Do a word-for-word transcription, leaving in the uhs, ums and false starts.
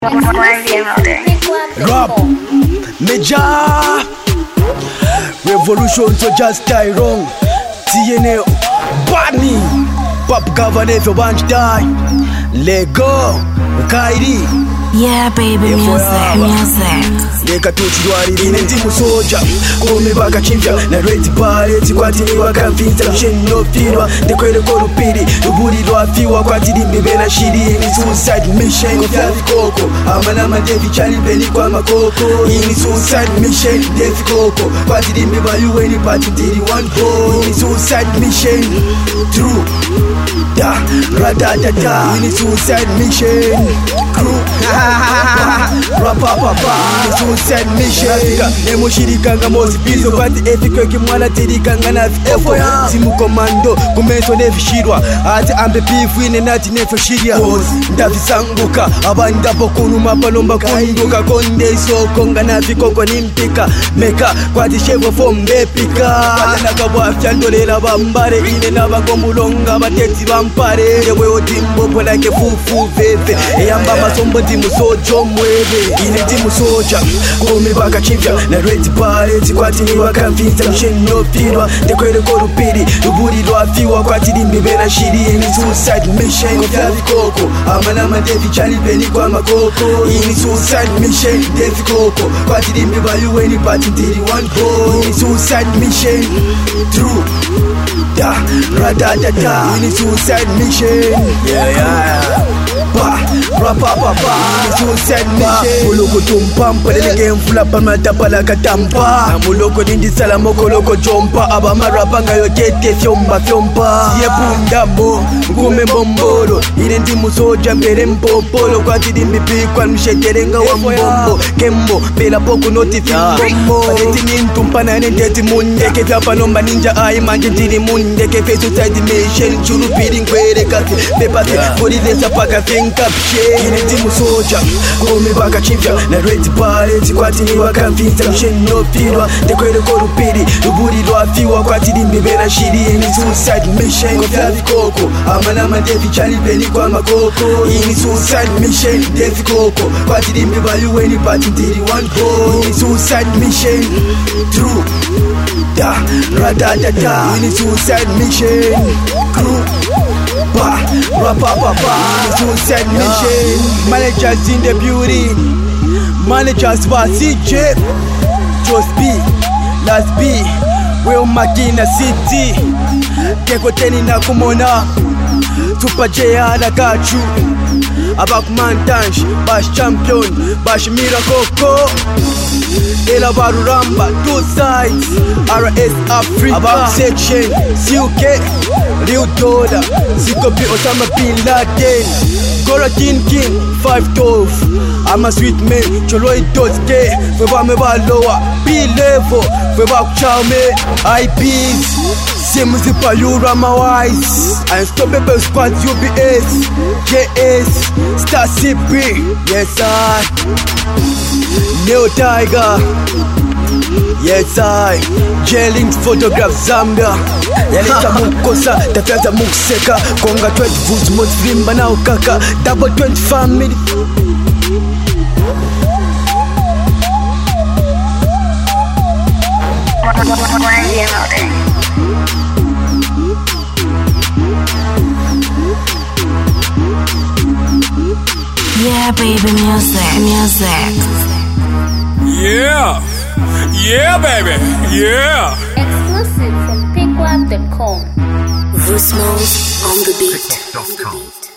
Rap, Major Revolution to just die wrong. T N A, Barney, Pop Governor for bunch die. Lego, Kairi. Yeah, baby, music, music. Leka tuchirwari ine ndi musoja kome bakachimvya na red ballet kwatini wakamvinza msheno filwa ndekweleko rupiri ruburirwa fiwa kwatiri mbibena shiri ini suicide mission of koko amana mandevi chali beli kwa makoko ini suicide mission devi koko kwatiri mbiba yuweni pati ndiri one boy ini suicide mission true da rada da da ini suicide mission crew rapapapa ini suicide mission nemo shirikanga mozi bizo kwati efiko kimwana tirikanga na efo simu komando kumeso nevishirwa ati ambe bifu ine nati nefo shiria ndavisanguka abandapo kunuma palomba kunduka konde isoko ngana vikoko nimpika meka kwati shevo from bepika nakabwafya ndolera bambare ine nabagomulonga bateti bampare yewe otimbo polake fufu veve eyamba masombo timusojo mwebe ine timusoja kome bakachimvya na red ballet kwatini wakamvinza msheno filwa ndekweleko rupiri ruburirwa fiwa kwatiri mbibena shiri ini suicide mission of koko amana mandevi chali beli kwa makoko ini suicide mission devi koko kwatiri mbiba yuweni pati ndiri one boy ini suicide mission true da rada da da ini suicide mission yeah yeah pa rapa papa ini suicide mission muloko tumpampa leleke mfula pamata pala katampa muloko nindi salamo koloko jompa aba marapa ngayo tete fyomba fyompa yepundamo ngume mbombolo ine ndi musoja mbere mpopolo kwatiri mbibi kwa msheterenga wa mbombo kembo pela poko noti fimbombo pateti nintumpana nendeti mundeke fyapalomba ninja ai manje ndiri mundeke fe suicide mission churu piri ngwere kati pepate polizesa paka finkapshe ine ndi musoja kome bakachimvya na red ballet kwatini wakamvinza msheno filwa ndekweleko rupiri ruburirwa fiwa kwatiri mbibena shiri ini suicide mission of koko amana mandevi chali beli kwa makoko ini suicide mission devi koko kwatiri mbiba yuweni pati ndiri one boy ini suicide mission true da rada da da ini suicide mission crew pa rapa papa ini suicide mission managers in the beauty managers wa C J Just B Last B Will Makina City Keko teni na kumona Super J ala kachu Abakumantansh Bash champion Bash mirakoko Ela baruramba Two sides R S Africa Abak section C U K Real dollar Zikopi Osama Bin Laden Gora King King Five twelve I'm a sweet man Cholo itoske Feba me ba lower B-level Feba kuchame I Ps Simu zipa yura ma wise Unstoppable squad U B S J S Star C P Yes I Neo Tiger Yes I J-Links photograph Zambia Yalita mukosa Tafyaza mukuseka Konga twenty foods Mozvimba na ukaka Double twenty family Yeah, baby, music, music. Yeah, yeah, baby, yeah. Exclusive from pick one dot com. Vusmos on the beat.